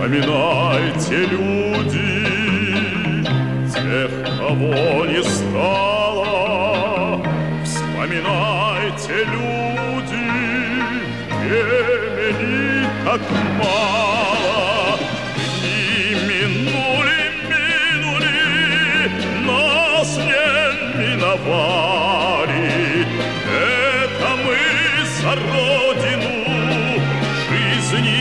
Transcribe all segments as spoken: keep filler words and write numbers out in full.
Вспоминайте, люди, тех, кого не стало. Вспоминайте, люди, времени так мало. Дни минули, минули, нас не миновали. Это мы за родину жизни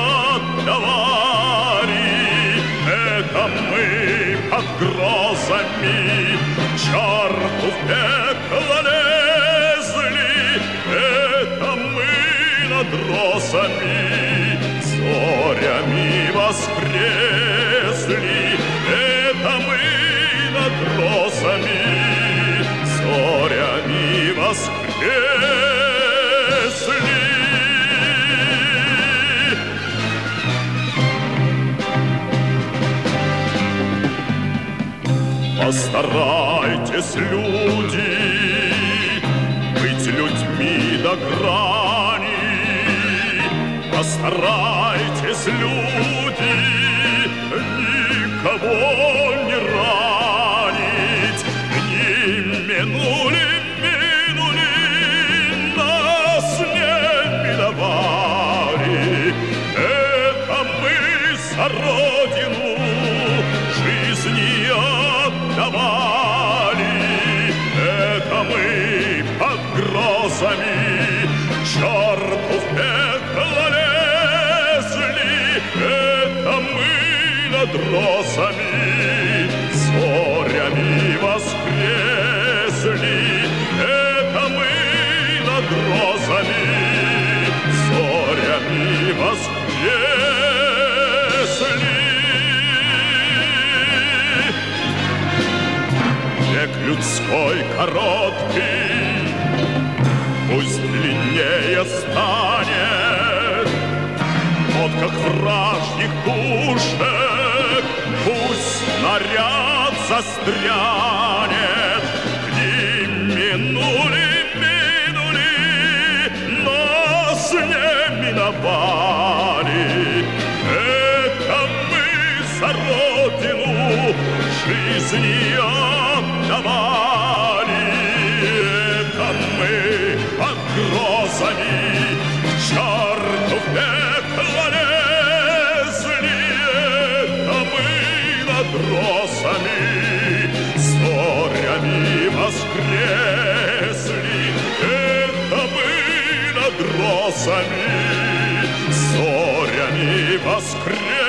отдавали. Это мы под грозами черту в пекло лезли. Это мы над росами зорями воскресли. Это мы над росами зорями воскресли. Постарайтесь, люди, быть людьми до грани. Постарайтесь, люди, никого не ранить. Дни минули, минули, нас не миновали. Это мы за родину жизни отдавали. Это мы под грозами черту в пекло лезли. Это мы над росами зорями воскресли. Это мы над розами зорями воскресли. Век людской короткий, пусть длиннее станет. Вот как вражьих пушек пусть снаряд застрянет. Дни минули, минули, нас не миновали. Это мы за родину жизни отдавали. Это мы под грозами черту в пекло лезли. Это мы над росами зорями воскресли. Это мы над росами зорями воскресли.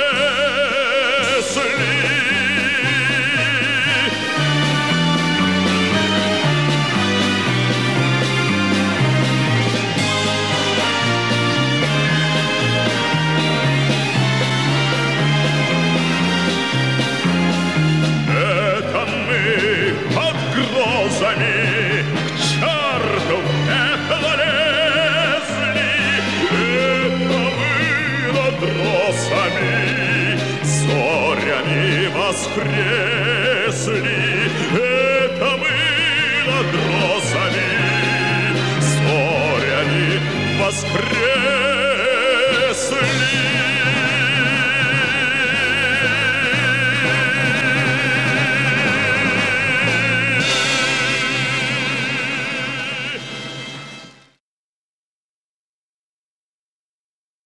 Зорями воскресли. Это мы над росами зорями воскресли.